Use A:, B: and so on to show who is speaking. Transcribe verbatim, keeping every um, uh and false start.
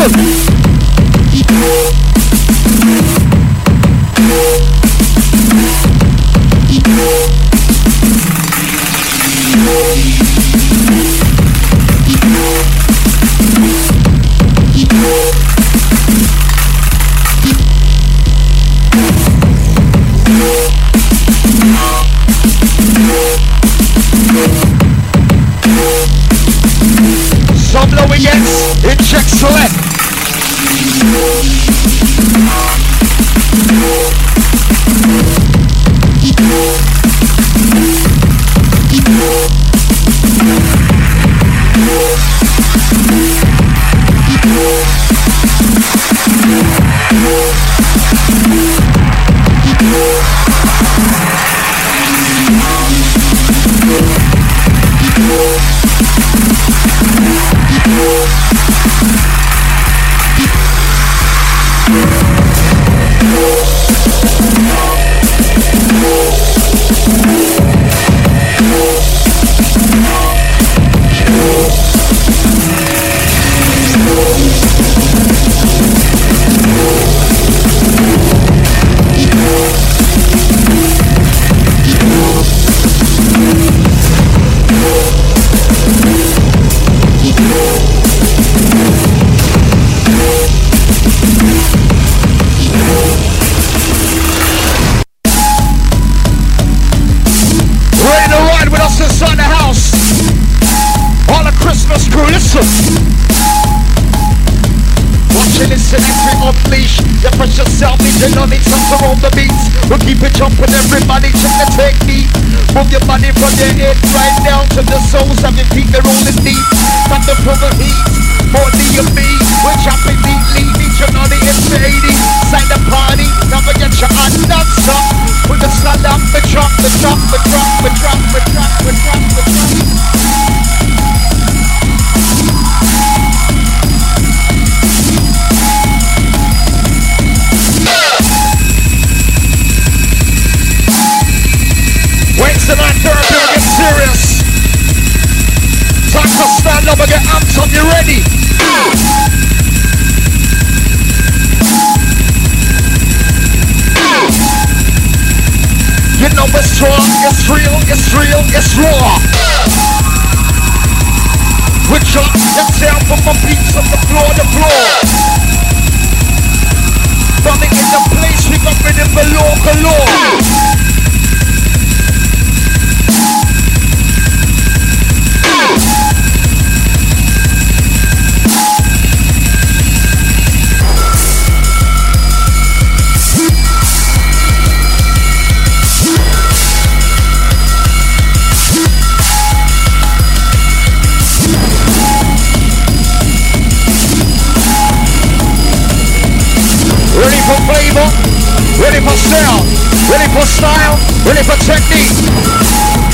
A: listen. Some lower yets in check select. Everybody check the technique. Move your body from your head right down to the soles of your feet. They're rolling deep. Got the proper heat. More than you be. We're chopping neatly. Need your naughty and shady. Side the party. Now we get your hand up. With the slide up, the drop, the drop, the drop, the drop, the drop, the drop, the drop. Tonight therapy will get serious. Time to stand up and get amped up. You ready? You know it's strong, it's real, it's real, it's raw. We drop the sound from my beats on the floor, the floor. Running in the place, we got rid of galore, galore. Ready for flavor, ready for sound, ready for style, ready for technique.